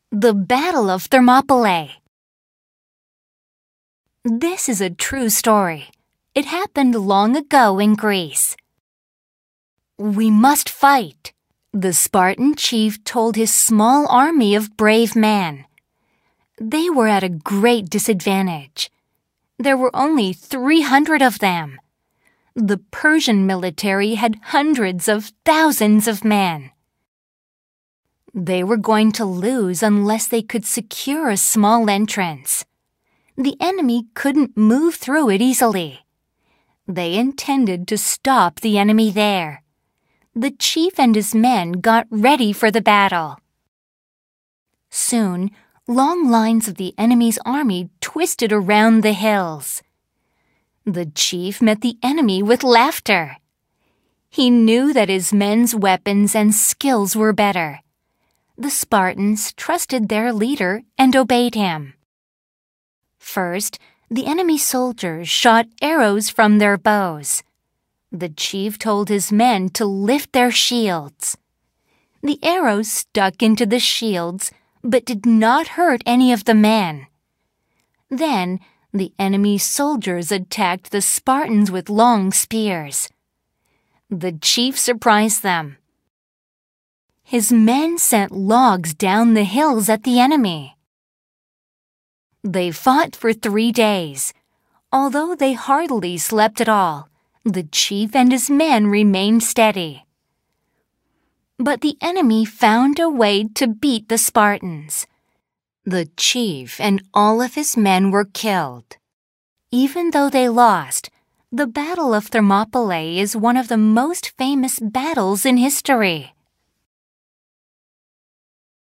The Battle of Thermopylae. This is a true story. It happened long ago in Greece. "We must fight," the Spartan chief told his small army of brave men. They were at a great disadvantage. There were only 300 of them. The Persian military had hundreds of thousands of men. They were going to lose unless they could secure a small entrance. The enemy couldn't move through it easily. They intended to stop the enemy there. The chief and his men got ready for the battle. Soon, long lines of the enemy's army twisted around the hills. The chief met the enemy with laughter. He knew that his men's weapons and skills were better. The Spartans trusted their leader and obeyed him. First, the enemy soldiers shot arrows from their bows. The chief told his men to lift their shields. The arrows stuck into the shields but did not hurt any of the men. Then, the enemy soldiers attacked the Spartans with long spears. The chief surprised them. His men sent logs down the hills at the enemy. They fought for 3 days. Although they hardly slept at all, the chief and his men remained steady. But the enemy found a way to beat the Spartans. The chief and all of his men were killed. Even though they lost, the Battle of Thermopylae is one of the most famous battles in history.